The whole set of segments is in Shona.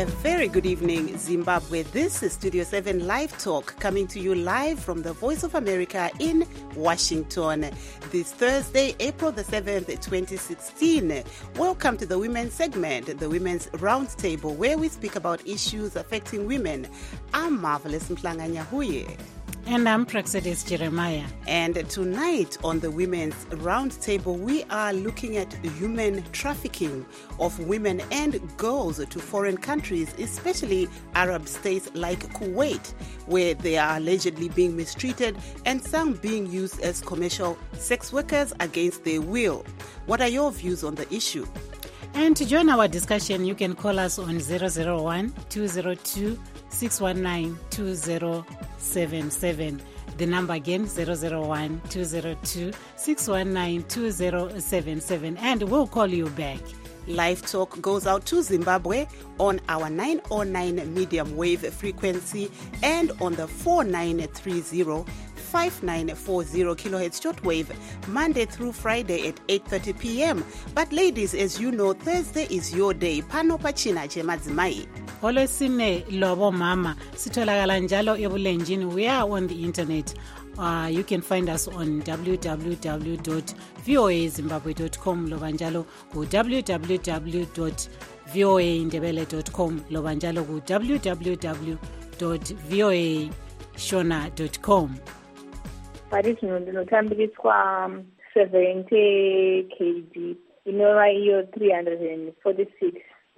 A very good evening, Zimbabwe. This is Studio 7 Live Talk, coming to you live from the Voice of America in Washington. This Thursday, April the 7th, 2016. Welcome to the Women's segment, the Women's Roundtable, where we speak about issues affecting women. I'm Marvelous Mhlanga Nyahuye. And I'm Praxedis Jeremiah. And tonight on the Women's Roundtable, we are looking at human trafficking of women and girls to foreign countries, especially Arab states like Kuwait, where they are allegedly being mistreated and some being used as commercial sex workers against their will. What are your views on the issue? And to join our discussion, you can call us on 001-202-619-2077. The number again, 001-202-619-2077. And we'll call you back. Live Talk goes out to Zimbabwe on our 909 medium wave frequency and on the 4930 5940 kilohertz shortwave, Monday through Friday at 8:30 p.m. But ladies, as you know, Thursday is your day. Pano pachina chemadzimai. Olwesine lobo mama sitholakala njalo ebulenjini. We are on the internet. You can find us on www.voazimbabwe.com loba njalo ku www.voaindebele.com loba njalo ku www.voashona.com. Paris ndinotambiriswa 70 kg inova iyo 346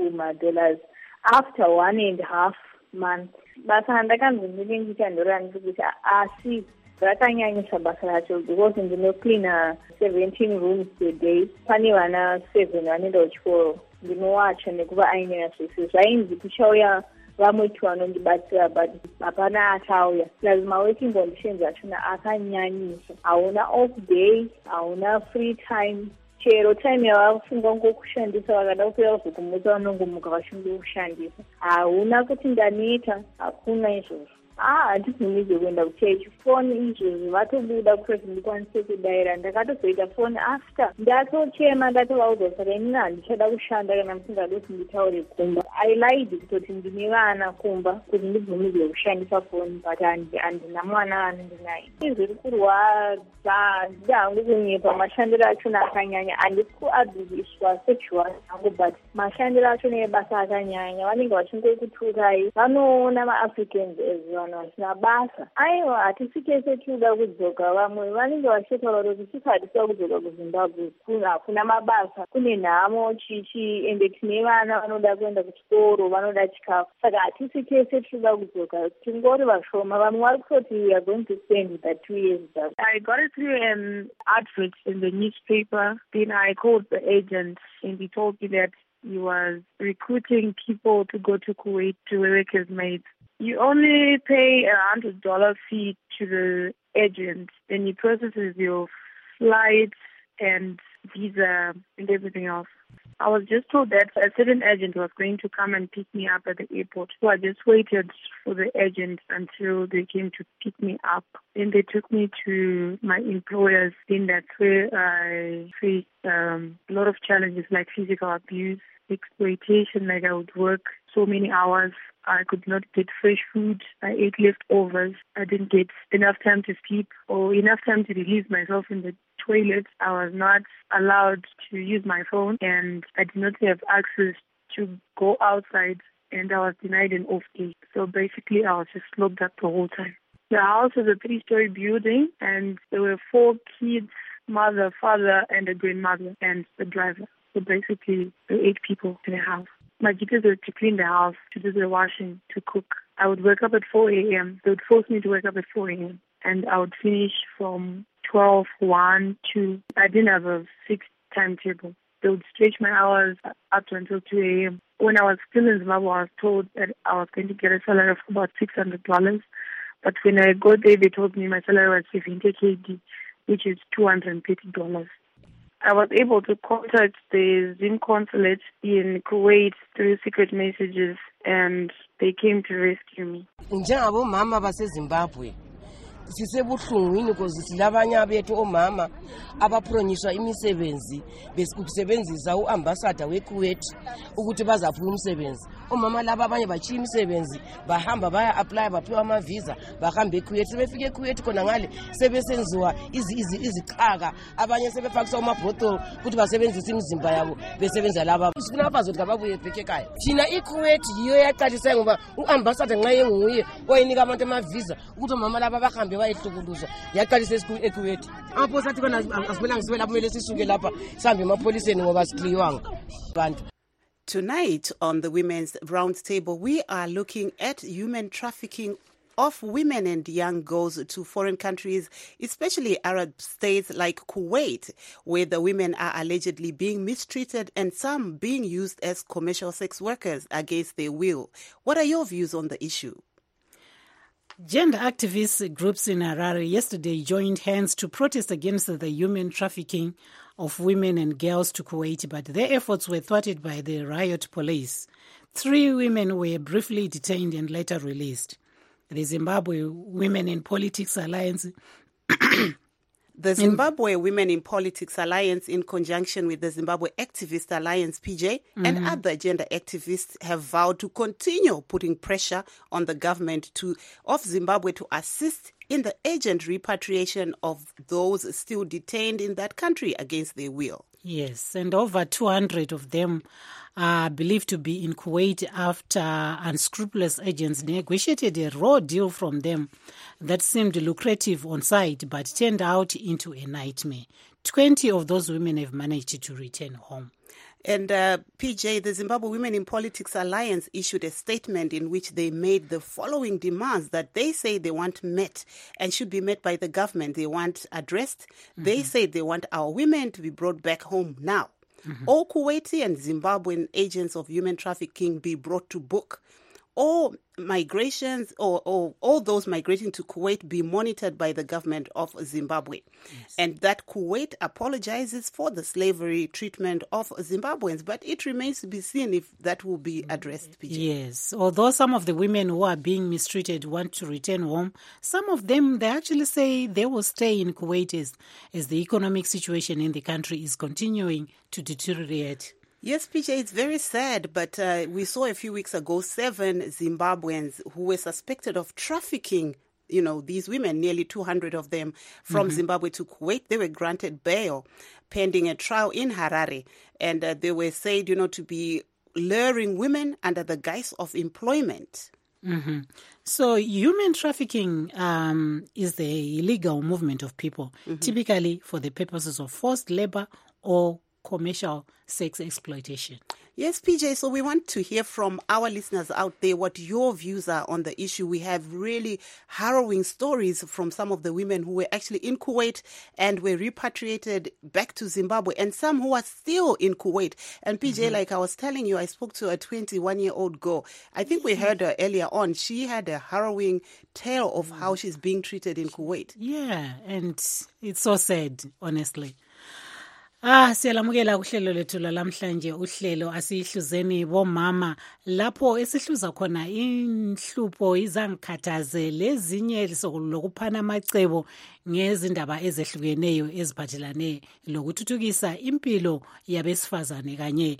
$, after 1.5 months. Basa ndakanzondive ndichindorani kuti asi rakanyanyisa basa racho because ndinocleana 17 rooms per day. Pane vana 7 vanoenda kuchikoro, ndinowacha nekuva ainyanya zvese. Zvainzi kuchauya vamwe tu vanondibatsira but hapana achauya. Plus my working conditions achona akanyanyisa. Hauna off day, hauna free time. Chero time yavafunga ngokushandisa vakada kupera kuzokumutsa vanongomuka vachinde kushandisa. Hauna kuti ndaneta, hakuna izvozvo. Handizomidze kuenda kuchechi. Foni izvozvo vatobuda kuti ndikwanise kudaira. Ndakatozoita foni after ndatochema ndatovaudza saka inini handichada kushanda kana musingadi kuti nditaure kumba. I lied kutoti ndine vana kumba kuti ndibvumidzwe kushandisa foni but handina mwana anondinaye. Zviri kurwadza ndida hangu kunyepa. Mashandiro achona akanyanya. Handisi kuabhuziswa sexual hangu but mashandiro achona ebasa akanyanya. Vanenge vachingokuturai. Vanoona maAfricans as vanhu vasina basa. Aiwa, hatisi tese tinoda kudzoka. Vamwe vanenge vachitaura kuti tisi hatisa kudzoka kuZimbabwe, hakuna mabasa, kune nhamo chichi, ende tine vana vanoda kuenda kuchikoro, vanoda chikafu. Saka hatisi tese tinoda kudzoka, tingori vashoma. Vamwe vari kutoti we are going to spend that 2 years back. I got it through an advert in the newspaper. Then I called the agent and he told me that he was recruiting people to go to Kuwait to work as maids. You only pay $100 fee to the agent, then he processes your flights and visa and everything else. I was just told that a certain agent was going to come and pick me up at the airport. So I just waited for the agent until they came to pick me up. Then they took me to my employers. Then that's where I faced a lot of challenges like physical abuse, exploitation, like I would work so many hours. I could not get fresh food. I ate leftovers. I didn't get enough time to sleep or enough time to release myself in the toilet. I was not allowed to use my phone and I did not have access to go outside and I was denied an off day. So basically I was just locked up the whole time. The house is a 3-story building and there were 4 kids, mother, father and a grandmother and the driver. So basically there were 8 people in the house. My duties were to clean the house, to do the washing, to cook. I would wake up at 4 a.m. They would force me to wake up at 4 a.m. And I would finish from 12, 1, 2. I didn't have a fixed timetable. They would stretch my hours up to until 2 a.m. When I was still in Zimbabwe, I was told that I was going to get a salary of about $600. But when I got there, they told me my salary was 70 KD, which is $230. I was able to contact the Zim consulate in Kuwait through secret messages and they came to rescue me. Njengabo mama baseZimbabwe sisebuhlungwini because silabanye abethu omama abapronyiswa imisebenzi besebenzisa uambassador weKuwait ukuthi bazaphula umsebenzi. Omama laba abanye bachiya imisebenzi bahamba baya apply baphiwa ama visa bahamba eKuwait, sebefike eKuwait khona ngale sebesenziwa izixhaka, abanye sebefakisa amabhotolo ukuthi basebenzise imizimba yabo besebenza laba. Sifuna abazothi ababuye back ekhaya. Thina iKuwait yiyo yaqalisa ngoba uambassador nxa yenguye oyinika abantu ama visa ukuthi omama laba bahambe bayehlukuluzwa, yaqalisa eKuwait. Apho sathi khona asibelanga sibe lapho kumele sisuke lapha sihambe emapoliseni ngoba sikliwanga abantu. Tonight on the Women's Roundtable, we are looking at human trafficking of women and young girls to foreign countries, especially Arab states like Kuwait, where the women are allegedly being mistreated and some being used as commercial sex workers against their will. What are your views on the issue? Gender activist groups in Harare yesterday joined hands to protest against the human trafficking of women and girls to Kuwait, but their efforts were thwarted by the riot police. 3 women were briefly detained and later released. The Zimbabwe Women in Politics Alliance The Zimbabwe Women in Politics Alliance, in conjunction with the Zimbabwe Activist Alliance, PJ, and other gender activists, have vowed to continue putting pressure on the government of Zimbabwe to assist in the urgent repatriation of those still detained in that country against their will. Yes, and over 200 of them are believed to be in Kuwait after unscrupulous agents negotiated a raw deal from them that seemed lucrative on sight but turned out into a nightmare. 20 of those women have managed to return home. And PJ, the Zimbabwe Women in Politics Alliance issued a statement in which they made the following demands that they say they want met and should be met by the government. They want addressed. They say they want our women to be brought back home now. All Kuwaiti and Zimbabwean agents of human trafficking be brought to book. All migrations or all those migrating to Kuwait be monitored by the government of Zimbabwe. Yes. And that Kuwait apologizes for the slavery treatment of Zimbabweans, but it remains to be seen if that will be addressed, PJ. Yes, although some of the women who are being mistreated want to return home, some of them, they actually say they will stay in Kuwait as the economic situation in the country is continuing to deteriorate. Yes, PJ, it's very sad, but we saw a few weeks ago 7 Zimbabweans who were suspected of trafficking, these women, nearly 200 of them, from Zimbabwe to Kuwait. They were granted bail pending a trial in Harare, and they were said, to be luring women under the guise of employment. So human trafficking is the illegal movement of people, typically for the purposes of forced labor or commercial sex exploitation. Yes, PJ, so we want to hear from our listeners out there what your views are on the issue. We have really harrowing stories from some of the women who were actually in Kuwait and were repatriated back to Zimbabwe, and some who are still in Kuwait. And PJ, like I was telling you, I spoke to a 21-year-old girl. I think we heard her earlier on. She had a harrowing tale of how she's being treated in Kuwait. Yeah, and it's so sad, honestly. Siyalamukela kuhlelo lethu lalamhlanje, uhlelo asihluzeni bomama lapho esihluza khona inhlupho izangikhathaze lezinye lokuphana amacebo ngezindaba ezehlukeneyo eziphathelane lokuthuthukisa impilo yabesifazane kanye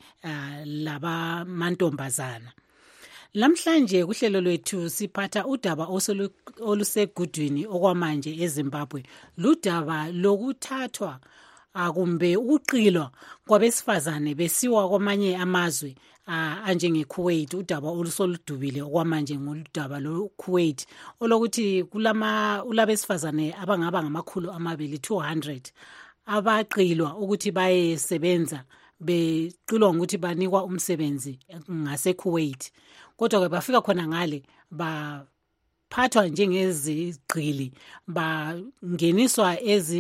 labamantombazana. Lamhlanje kuhlelo lwethu siphatha udaba olusegudwini okwamanje eZimbabwe, ludaba lokuthathwa kumbe uqilwa kwabesifazane besiwa kwamanye amazwe anjengeKuwait. Udaba olusoludubile okwamanje ngoludaba loKuwait olokuthi ulabesifazane abangaba ngamakhulu 200 abaqilwa ukuthi bayesebenza, beqilwa ukuthi banikwa umsebenzi ngaseKuwait, kodwa ke bafika khona ngale baphathwa njengezigqili, bangeniswa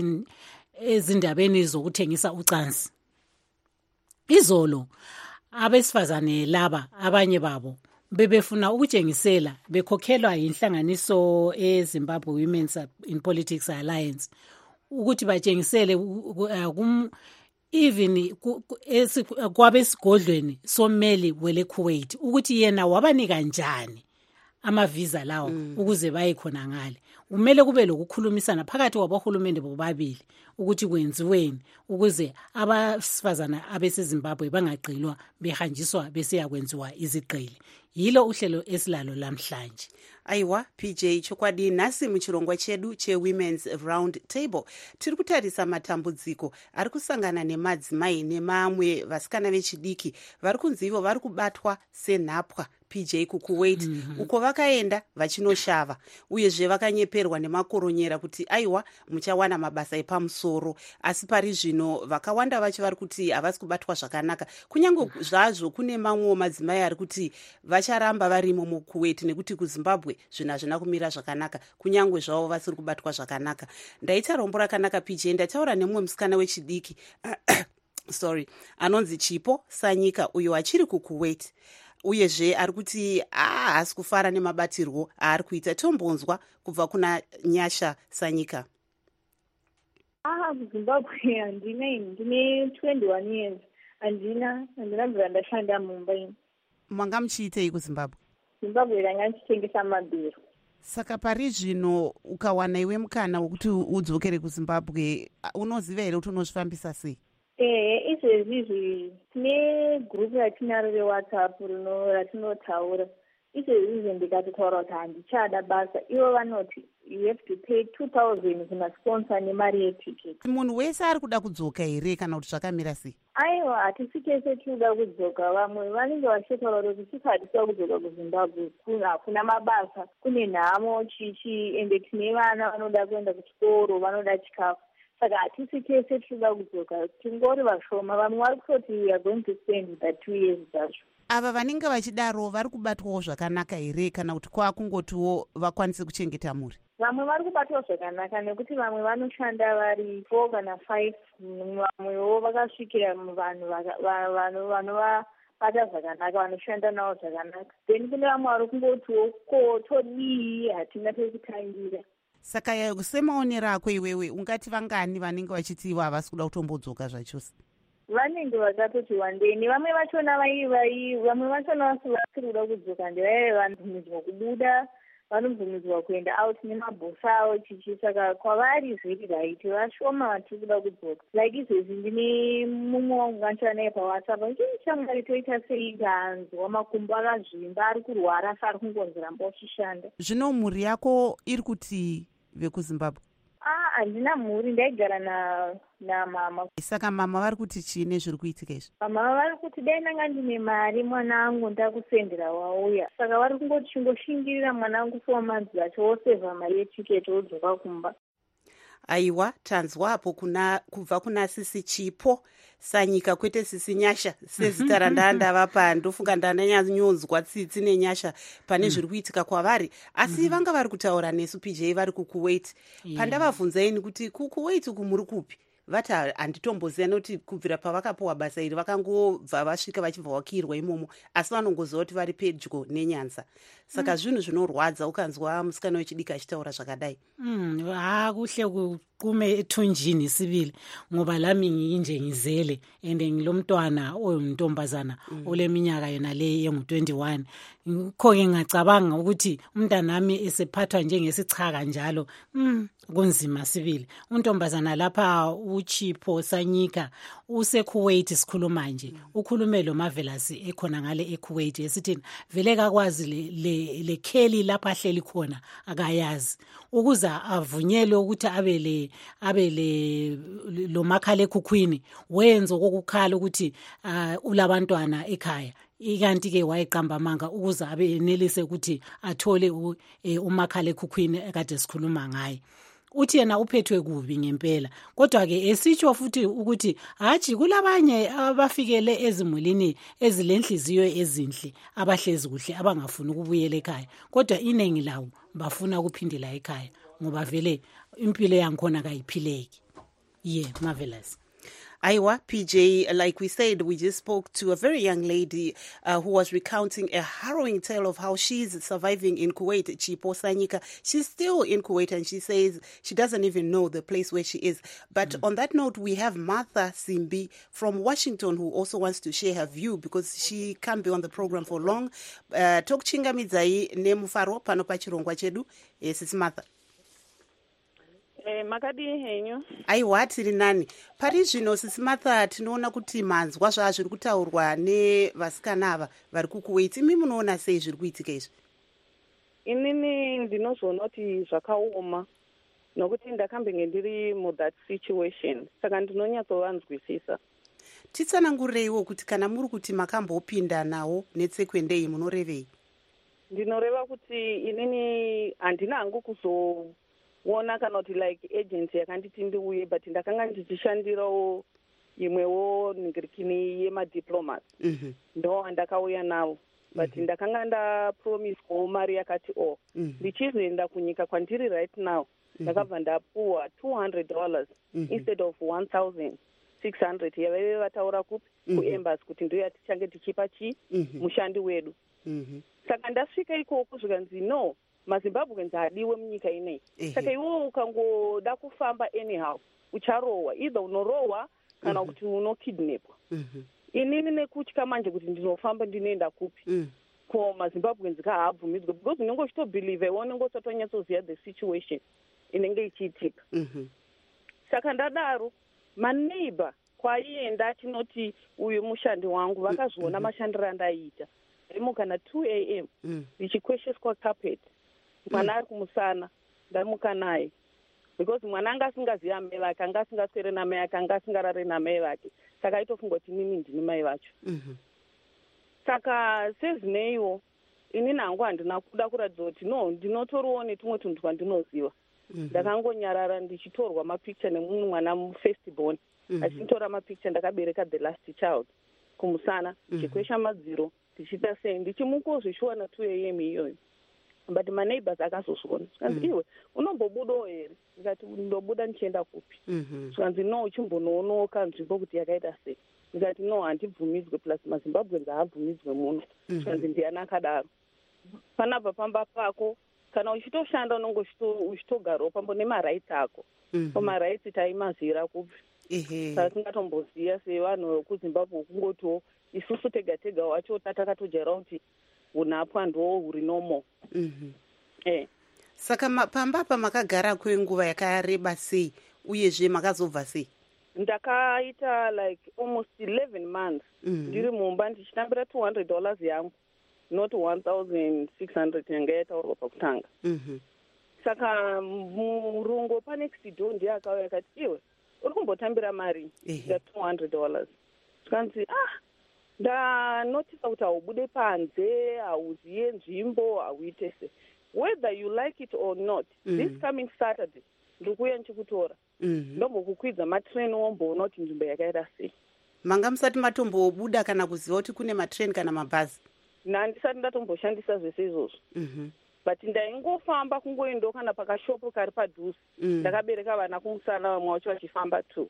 ezindabeni zokuthengisa ucansi. Izolo abesifazane laba abanye babo bebefuna ukutshengisela, bekhokhelwa yinhlanganiso eZimbabwe Women in Politics Alliance ukuthi batshengisele even kwabesigodlweni sommeli wele Kuwait ukuthi yena wabanika njani amavisa lawo ukuze baye khona ngale, kumele kube lokukhulumisana phakathi kwabahulumende bobabili ukuthi kwenziweni ukuze abesifazana abeseZimbabwe bangagqilwa behanjiswa besiya kwenziwa izigqili. Yilo uhlelo esilalo lamhlanje. Aiwa PJ chokwadi nhasi muchirongwa chedu che-Women's Round Table tiri kutarisa matambudziko ari kusangana nemadzimai nemamwe vasikana vechidiki vari kunzi ivo vari kubatwa senhapwa PJ kukuwait uko vakaenda vachinoshava uyezve vakanyeperwa nemakoronyera kuti aiwa muchawana mabasa epamusoro, asi pari zvino vakawanda vacho vari kuti havasi kubatwa zvakanaka, kunyange zvazvo kune mamwewo madzimai ari kuti vacharamba varimo mukuwait nekuti kuZimbabwe zvinhu hazvina kumira zvakanaka, kunyange zvavo vasiri kubatwa zvakanaka. Ndaita rombo rakanaka PJ, ndataura nemumwe musikana wechidiki sorry, anonzi Chipo Sanyika uyo achiri kukuwait uyezve ari kuti haasi kufara nemabatirwo aari kuita. Tombonzwa kubva kuna Nyasha Sanyika. kuZimbabwe ndine 21 years. Handina bvira ndashanda Mumbai. Manga muchiitei kuZimbabwe? Zimbabwe ranga ndichitengesa mabhero. Saka pari zvino ukawana iwe mukana wekuti udzokere kuZimbabwe, unoziva here kuti unozvifambisa sei? Izvezvi tine gurupu ratinaro reWhatsApp ratinotaura. Izvezvi ndikatotaura kuti handichada basa, ivo vanoti you have to pay 2,000 kumasponsor nemari yetiketi. Munhu wese ari kuda kudzoka here kana kuti zvakamira sei? Aiwa, hatisi tese tinoda kudzoka. Vamwe vanenge vachitaura kuti sisi hatisi kudzoka kuZimbabwe, hakuna mabasa, kune nhamo chichi, ende tine vana vanoda kuenda kuchikoro, vanoda chikafu. Saka hatisi tese tinoda kudzoka, tingori vashoma. Vamwe vari kutoti we are going to spend the 2 years zvacho. Ava vanenge vachidaro vari kubatwawo zvakanaka here kana kuti kwakungotiwo vakwanise kuchengeta mhuri? Vamwe vari kubatwa zvakanaka nekuti vamwe vanoshanda vari 4 kana 5, vamwewo vakasvikira vanhu vanovabata zvakanaka, vanoshanda navo zvakanaka. Then kune vamwe vari kungotiwo ko todii, hatina pekutangira. Saka semaonero ako iwewe ungati vangani vanenge vachiti ivo havasi kuda kutombodzoka zvachose? Vanenge vakatoti wandei, nevamwe vachona vamwe vachona vasiri kuda kudzoka ndevaive vanobvumidzwa kubuda, vanobvumidzwa kuenda out nemabhosi avo chichi. Saka kwavari zviri right, vashoma vatiri kuda kudzoka. Like izvezvi ndine mumwe wangu nganditaura naye paWhatsApp, ndichamwari toita sei, ndahanzwa makumbo akazvimba, ari kurwara, asi ari kungonzi ramba uchishanda. Zvino mhuri yako iri kuti vekuZimbabwe? Handina mhuri, ndaigara namama. Saka mama vari kuti chiine zviri kuitika izvi? Mama vari kuti dai ndanga ndine mari mwana angu ndakusendera wauya. Saka vari kungoti chingoshingirira mwana angu 4 months acho wosevha mari yetiketi wodzoka kumba. Aiwa, tanzwapo kubva kuna Sisi Chipo Sanyika, kwete Sisi Nyasha sezita randandavapa. Ndofunga ndananyanyonzwa tsitsi nenyasha pane zviri kuitika kwavari, asi vanga vari kutaura nesu PJ vari kukuwait. Pandavabvunzaini kuti kukuwait uku muri kupi, vati handitomboziva nekuti kubvira pavakapiwa basa iri vakangobva vasvika vachibva vakirwa imomo, asi vanongoziva kuti vari pedyo neNyanza. Saka zvinhu zvinorwadza ukanzwa musikana wechidiki achitaura zvakadai. Kuhle kume ethunjini sibili ngoba lami nginje ngizele ende ngilomntwana oyintombazana oleminyaka yona le engu-21. Ngikho-ke ngacabanga ukuthi umntanami esephathwa njengesichaka njalo kunzima sibili. Untombazana lapha uChipo Sanyika usekuwait sikhuluma nje, ukhulume lo Marvelous ekhona ngale eKuwait esithi vele kakwazi le kheli lapha ahleli khona akayazi, ukuza avunyelwe ukuthi abele lo makhalekhukhwini wenza okukhala ukuthi ulabantwana ekhaya. Ikanti-ke wayeqamba amanga ukuze abe enelise ukuthi athole umakhalekhukhwini ekade sikhuluma ngaye. Uthi yena uphethwe kubi ngempela, kodwa-ke esitsho futhi ukuthi hatshi kulabanye abafikele ezimulini ezilenhliziyo ezinhle abahlezi kuhle abangafuni ukubuyela ekhaya, kodwa iningi lawo bafuna ukuphindela ekhaya ngoba vele impilo yankhona kayiphileki. Marvelous. Aiwa, PJ, like we said, we just spoke to a very young lady who was recounting a harrowing tale of how she's surviving in Kuwait. Chipo Sanyika, she's still in Kuwait and she says she doesn't even know the place where she is. But on that note, we have Martha Simbi from Washington who also wants to share her view because she can't be on the program for long. Talk chinga midzai nemufaro pano pachirongwa chedu. Yes, it's Martha. Makadi henyu. Aiwa, tiri nani. Pari zvino sisi Martha, tinoona kuti manzwa zviri kutaurwa nevasikana ava vari kuKuwait. Imi munoona sei zviri kuitika izvi? Inini ndinozoona kuti zvakaoma nokuti ndakambenge ndiri muthat situation, saka ndinonyatsovanzwisisa. Titsanangureiwo kuti kana muri kuti makambopinda nawo netsekwendei munorevei? Ndinoreva kuti inini handina hangu kuzoona kana kuti like agency yakanditi ndiuye, but ndakanga ndichishandirawo imwewo ningirikini yemadiplomat. Ndo andakauya navo. But ndakanga ndapromiswawo mari yakati ndichizoenda kunyika kwandiri right now ndakabva ndapuwa $200 instead of 1,600 yavaive vataura kupi kuembassy kuti ndo yatichange tichipa mushandi wedu. Saka ndasvika ikoko zvikanzi no, maZimbabweans haadiwe munyika inei. Saka iwewe ukangoda kufamba anyhow ucharohwa, either unorohwa kana kuti unokidnapwa. Inini nekutya manje kuti ndinofamba ndinoenda kupi ko maZimbabweans kahaabvumidzwe, because unenge uchitobhelieve iwe unenge usatonyatsoziva the situation inenge ichiitika. Saka ndadaro maneighbor kwaienda achinoti uyu mushandi wangu vakazviona mashandiro andaiita. Ndaimuka na 2 a.m. ndichikwesheswa carpet, mwana ari kumusana ndamuka naye, because mwana anga asingaziva mai vake, anga asingaswere namai ake, anga asingarare namai vake, saka aitofunga kuti inini ndini mai vacho. Saka sezineiwo inini hangu handina kuda kuratidza kuti no, ndinotoriwo netumwe tunhu twandinoziva. Ndakangonyarara ndichitorwa mapicture nemumwe mwana firstborn, achitora mapicture ndakabereka the last child kumusana, ndichikwesha madziro ndichiita sei, ndichimukozvishuwa na 2 a.m. iyoyo. But maneighbors akazozviona, zvikanzi iwe unombobudawo here? Ndikati ndobuda ndichienda kupi? Zvikanzi no, uchimbonoonoka nzvimbo kuti yakaita sei? Ndikati no, handibvumidzwe, plus maZimbabweans haabvumidzwe muno. Zvikanzi ndiani akadaro? Panabva pamba pako, kana uchitoshanda unenge uchitogarawo pambo nemarights ako. Marights taimazivira kupi? Saka tingatomboziva sevanhu vekuZimbabwe kungotiwo isusu tega tega wacho takatojaira kuti unapwa ndo huri normal. Saka pamba pamakagara kwenguva yakareba sei uyezve makazobva sei? Ndakaita like almost 11 months ndiri mumba ndichitambira $200 yangu, not 1,600 yanga yataurwa pakutanga. Saka murungu panext door ndiye akauya akati iwe uri kumbotambira mari ya $200. Tikanzi ndanotisa kuti haubude panze, hauziye nzvimbo, hauite se. Whether you like it or not, this coming Saturday ndikuuya ndichikutora ndombokukwidza matrain womboona kuti nzvimbo yakaita sei. Manga musati matombobuda kana kuziva kuti kune matrain kana mabhazi? Handisati ndatomboshandisa zvese izvozvo. But ndaingofamba kungoendawo kana pakashopu kari padhuze. Ndakabereka vana kumusana, vamwe vacho vachifamba tu.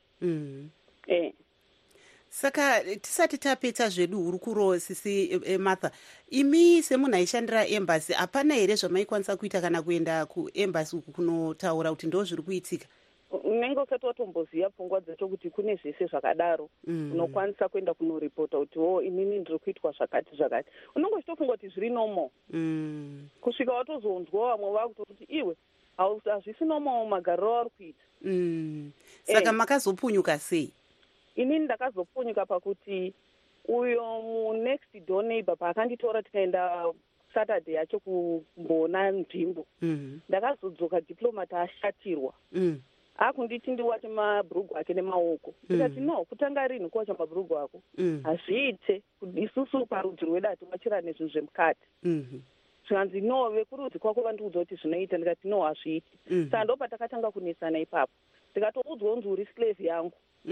Saka tisati tapedza zvedu hurukuro sisi Martha, imi semunhu aishandira embassy hapana here zvamaikwanisa kuita kana kuenda kuembassy uku kunotaura kuti ndo zviri kuitika? Unenge usati watomboziva pfungwa dzacho kuti kune zvese zvakadaro, unokwanisa kuenda kunoripota kuti inini ndiri kuitwa zvakati zvakati. Unenge uchitofunga kuti zviri normal. Kusvika watozonzwa vamwe vakutoti iwe hazvisi normal magariro avari kuita. Saka makazopunyuka sei? Inini ndakazopunyuka pakuti uyo next door neighbor paakanditora tikaenda Saturday yacho kumboona nzvimbo, ndakazodzoka diplomat ashatirwa. Akunditi ndiwate mabhurugu ake nemaoko. Ndikati no, kutanga rini kuwacha mabhurugu ako? Hazviite, isusu parudzi rwedu hatimachira nezvinhu zvemukati. Zvikanzi no, vekurudzi kwako vandiudza kuti zvinoita. Ndikati no, hazviiti. Saka ndo patakatanga kunesana ipapo. Ndikatoudzwa kunzi uri slave yangu.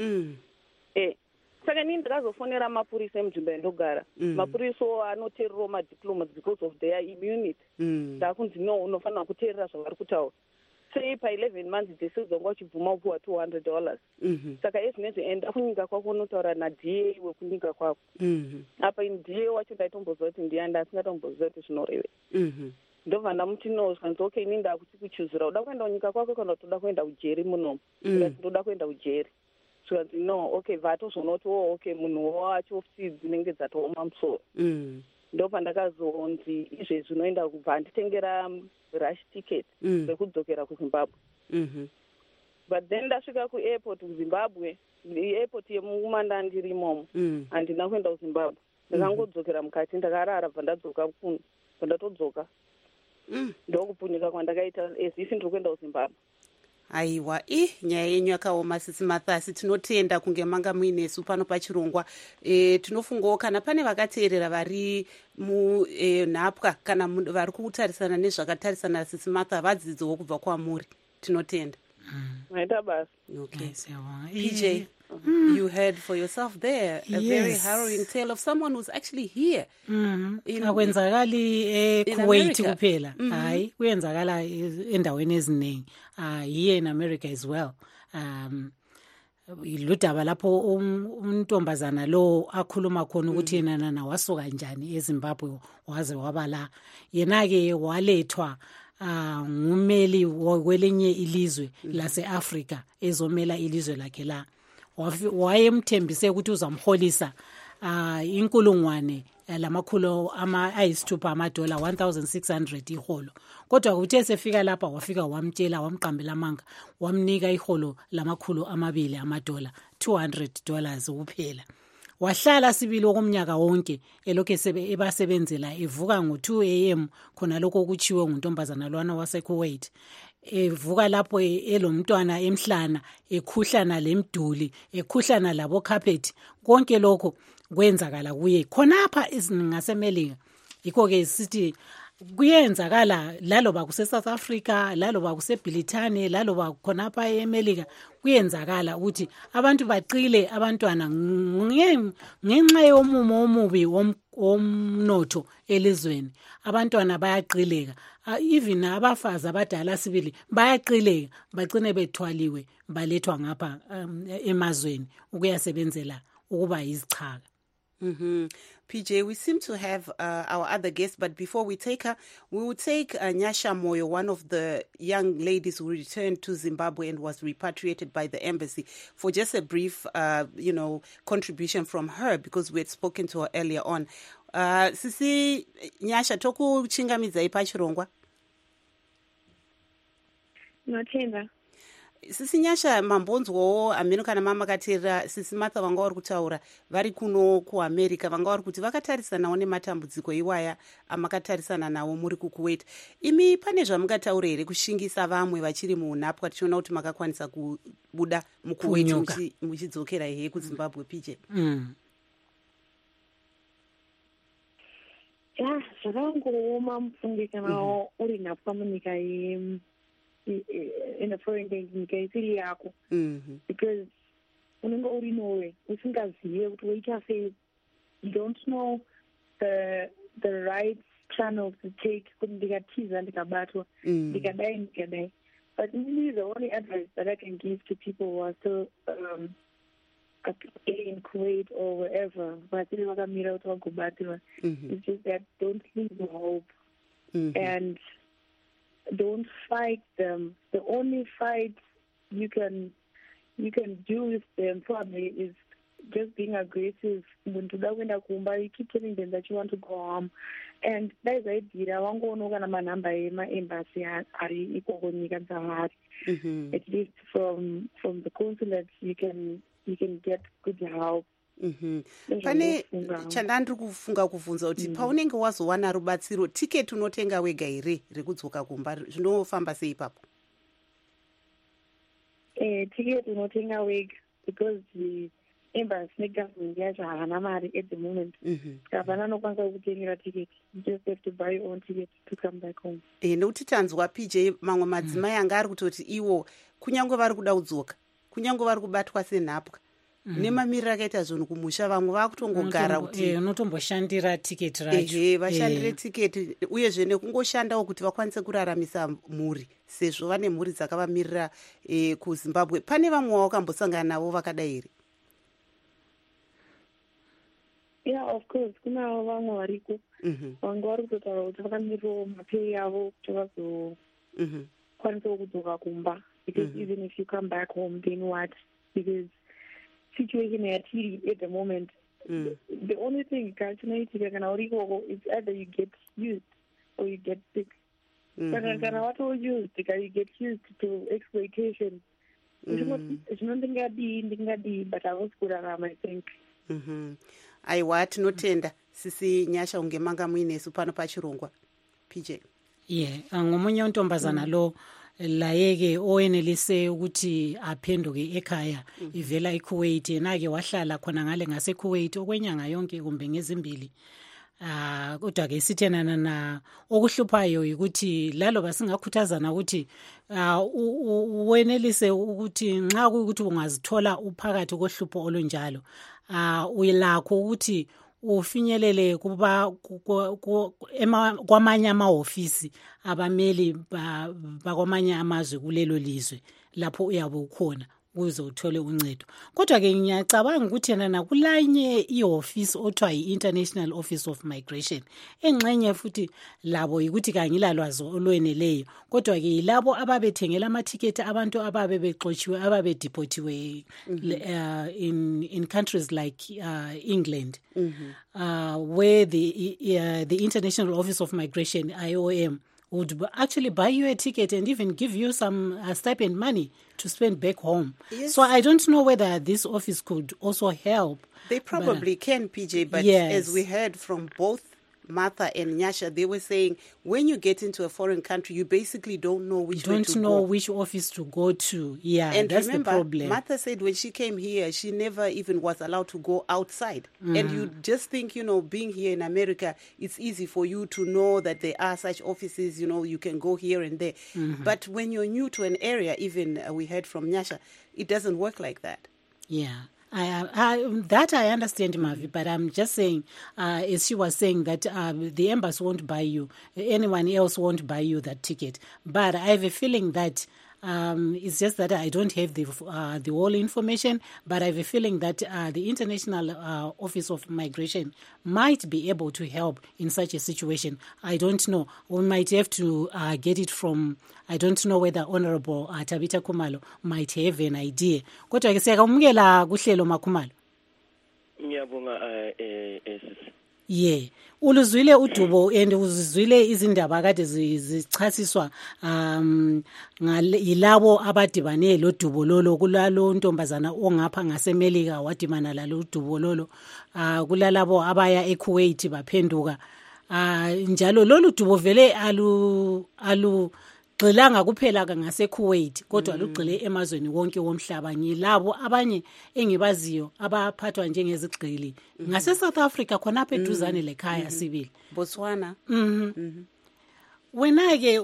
Saka inini ndakazofonera mapurisa emunzvimbo yandogara. Mapurisa anoteererawo madiplomats because of their immunity. Ndakunzi no, unofanira kuteerera zvavari kutaura. Sei pa11 months dzesedzonga uchibvuma upuwa $200. Saka ezvinezvi enda kunyika kwako unotaura naDA wekunyika kwako. Apa ini DA wacho ndaitomboziva kuti ndiani, ndasingatomboziva kuti zvinorevei. Ndobva ndamuti no, zvikanzi okay, inini ndakuti kuchuzira uda kuenda kunyika kwako kana kuti uda kuenda ujeri munomu. Ndikati ndoda kuenda ujeri. Zvikanzi no, okay, vatozvoona kuti okay, munhu wacho ofisi dzinenge dzatooma musoro. Ndopa ndakazonzi izvezvi unoenda kubva nditengera rush ticket rekudzokera kuZimbabwe. but then ndasvika kuairport kuzimbabwe, airport yemuumanda ndiri imomo, handina kuenda kuzimbabwe. Ndakangodzokera mukati, ndakarara bva ndadzoka kuno, bva ndatodzoka. Ndokupunyuka kwandakaita as if ndiri kuenda kuzimbabwe. Aiwa, nyaya yenyu yakaoma Sisi Mathasi, tinotenda kunge manga muinesu pano pachirongwa. Tinofungawo kana pane vakateerera vari munhapwa kana vari kutarisana nezvakatarisana Sisi Martha vadzidzewo kubva kwamuri. Tinotenda. Maita basa. Okay. Yes, PJ, you heard for yourself there a very harrowing tale of someone who's actually here. Akwenzakali Kuwait kuphela. Hayi, kuyenzakala endaweni eziningi. Here in America as well. Ludaba lapho untombazana lo akhuluma khona ukuthi yena nana wasuka njani eZimbabwe waze wabala. Yena ke walethwa ngumeli welinye ilizwe lase-Africa ezomela ilizwe lakhe la. Wayemthembise ukuthi uzamholisa inkulungwane lamakhulu ayisithupha amadola 1,600 iholo. Kodwa kuthe sefika lapha wafika wamtshela wamqambela amanga wamnika iholo lamakhulu amabili amadola $200 kuphela. Wahlala sibili okumnyaka wonke elokhu ebasebenzela evuka ngo-2 AM khona lokho kuchiwe nguntombazana lwana waseKuwait. Evuka lapho elomntwana emhlana ekhuhlana lemduli ekhuhlana labo carpet konke lokho kwenzakala kuye khonapha ngaseMelika. Yikho ke sithi kuyenzakala laloba kuse South Africa, laloba kuse Britane, laloba khonapha eMelika kuyenzakala ukuthi abantu baqile abantwana ngenxa yomumo omubi womnotho elizweni. Abantwana bayaqileka, even abafazi abadala sibili bayaqileka, bagcine bethwaliwe balethwa ngapha emazweni ukuyasebenzela ukuba izichaka. PJ, we seem to have our other guest, but before we take her, we will take Nyasha Moyo, one of the young ladies who returned to Zimbabwe and was repatriated by the embassy, for just a brief, contribution from her, because we had spoken to her earlier on. Sisi Nyasha, toku chingamidza ipachirongwa? Notenda. Sisi Nyasha, mambonzwawo ameno kana mama kateerera Sisi Martha vanga vari kutaura vari kuno kuAmerica, vanga vari kuti vakatarisanawo nematambudziko iwaya amakatarisana nawo muri kuKuwait. Imi pane zvamungataura here kushingisa vamwe vachiri munhapwa, tichiona kuti makakwanisa kubuda muKuwait muchidzokera hehe kuZimbabwe, PJ? Zvakangooma mufunge kana uri nhapwa munyika in a foreign nyika isiri yako, because unenge uri nowe usingazive kuti woita sei. You don't know the right channels to take kuti ndikatiza ndikabatwa ndikadai. But really the only advice that I can give to people who are still in Kuwait or wherever vasiri vakamira kuti vagobatwa is just that don't lose hope and don't fight them. The only fight you can do with them probably is just being aggressive. You keep telling them that you want to go home, and that is idea. At least from the consulate, you can get good help. Pane chandandiri kufunga kubvunza kuti paunenge wazowana rubatsiro, tiketi unotenga wega here rekudzoka kumba, zvinofamba sei ipapo? Tiketi unotenga wega, because the embassy negovernment yacho havana mari at the moment. Havana anokwanisa kutengera tiketi. You just have to buy your own ticket to come back home. Nekuti tanzwa PJ mamwe madzimai anga ari kutoti iwo kunyange vari kuda kudzoka, kunyange vari kubatwa senhapwa nemamiriro akaita zvinhu kumusha, vamwe vakutongogara kuti unotomboshandira tiketi racho, vashandire tiketi, uyezve nekungoshandawo kuti vakwanise kuraramisa mhuri, sezvo vane mhuri dzakavamirira kuZimbabwe. Pane vamwe wakambosangana navo vakadai here? Yeah, of course. Kuna vamwe variko vanga vari kutotaura kuti vakamirirawo mapei avo kuti vazokwanisawo kudzoka kumba, because even if you come back home, then what? Because situation yatiri at the moment, the only thing chinoitika kana uri ikoko is either you get used or you get sick. Kana watoused, you get used to exploitation, zvino ndingadi but hausi kurarama I think. Aiwa tinotenda sisi Nyasha unge manga muinesu pano pachirongwa PJ. Ngomunye untombazana lo layeke owenelise ukuthi aphenduke ekhaya ivela eKuwait yenake wahlala khona ngale ngase Kuwait okwenyanga yonke kumbe ngezimbili. Kodwa ke sithenana na okuhluphayo ukuthi lalo basingakhuthazana ukuthi uwenelise ukuthi nxa kuyikuthi ungazithola uphakathi kohlupho olunjalo uyilakho ukuthi ufinyelele kwamanye amahofisi abameli bakwamanye amazwe kulelo lizwe lapho uyabe ukhona ukuze uthole uncedo. Kodwa ke ngiyacabanga ukuthi yena kulanye ihofisi othiwa i-International Office of Migration engxenye futhi labo ukuthi kangilalwazi olweneleyo, kodwa ke yilabo ababethengela amathiketi abantu ababe bexotshiwe ababe deportiwe in countries like England, where the International Office of Migration, IOM, would actually buy you a ticket and even give you some stipend money to spend back home. Yes. So I don't know whether this office could also help. They probably can, PJ, but as we heard from both Martha and Nyasha, they were saying when you get into a foreign country, you basically don't know which way to go. Which office to go to. Yeah, and that's remember, the problem. Martha said when she came here, she never even was allowed to go outside. And you just think, being here in America, it's easy for you to know that there are such offices, you can go here and there. But when you're new to an area, even we heard from Nyasha, it doesn't work like that. Yeah. That I understand, Mavi, but I'm just saying, as she was saying, that the embassy won't buy you, anyone else won't buy you that ticket. But I have a feeling that it's just that I don't have the whole information, but I have a feeling that the International Office of Migration might be able to help in such a situation. I don't know. We might have to get it from, I don't know whether Honorable Tabita Khumalo might have an idea. Kodwa ke siyakamukela kuhlelo Makhumalo. Ngiyabonga Yeah. Uluzwile udubo and uzizwile izindaba kade zichasiswa yilabo abadibane lo dubo lolo kulalo ntombazana ongapha ngasemelika wadibana lalo dubo lolo kulalabo abaya eKuwait baphenduka njalo lolu dubo vele gxilanga kuphela ngaseKuwait kodwa lugxile emazweni wonke womhlaba. Ngilabo abanye engibaziyo abaphathwa njengezigxili ngase South Africa khonapha eduzane lekhaya sibili Botswana. Wena ke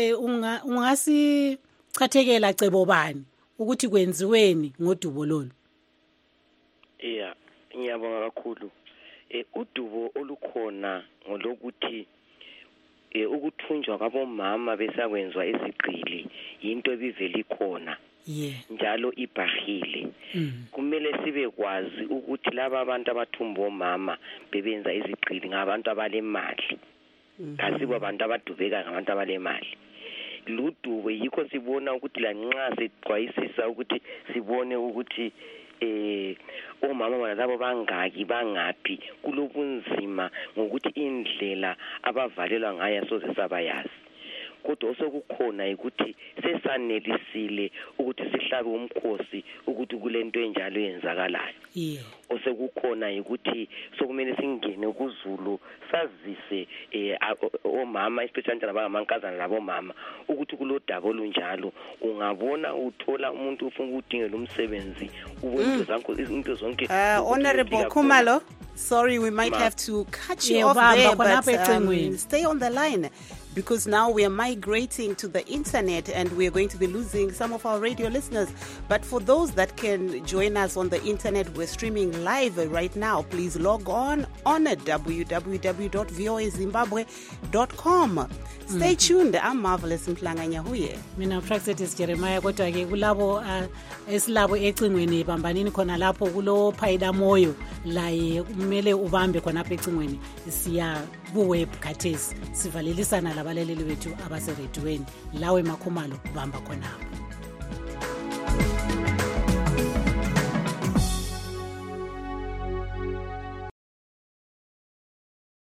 ungasichathekela cebo bani ukuthi kwenziweni ngodubo lolu? Yeah, ngiyabonga kakhulu. Udubo olukhona ngolokuthi ukuthunjwa kwabomama besakwenzwa izigqili into ebivele ikhona njalo ibhahile. Kumele sibe kwazi ukuthi laba abantu abathumba omama bebenza izigqili ngabantu abalemali, asibo abantu abadubeka ngabantu abalemali. Ludubo yikho sibona ukuthi la nxa sexwayisisa ukuthi sibone ukuthi omama balabo bangaphi kulobunzima ngokuthi indlela abavalelwa ngayo soze sabayazi. Kodwa osokukhona ukuthi sesanelisile ukuthi sihlabe umkhosi ukuthi kulento enjalo yenzakalayo. Osekukhona ukuthi sokumele singene kuZulu sazise omama especially abangamankazana labo mama ukuthi kulodaba olunjalo. Ungabona uthola umuntu ufuna ukudingela umsebenzi ubuntu zakho izinto zonke. Honorable Khumalo, sorry, we might have to cut you off there, but stay on the line. Because now we are migrating to the internet and we are going to be losing some of our radio listeners. But for those that can join us on the internet, we're streaming live right now. Please log on at www.voazimbabwe.com. Stay tuned. I'm Marvelous Mhlanganya Huye. Mina Praxetis Jeremiah kodwa ke kulabo esilabo ecingweni bambanini khona lapho kulo phayida moyo la kumele ubambe khona apha ecingweni siya ku web khathesi sivalelisana labaleleli bethu abaseredweni lawe Makhumalo bamba khona.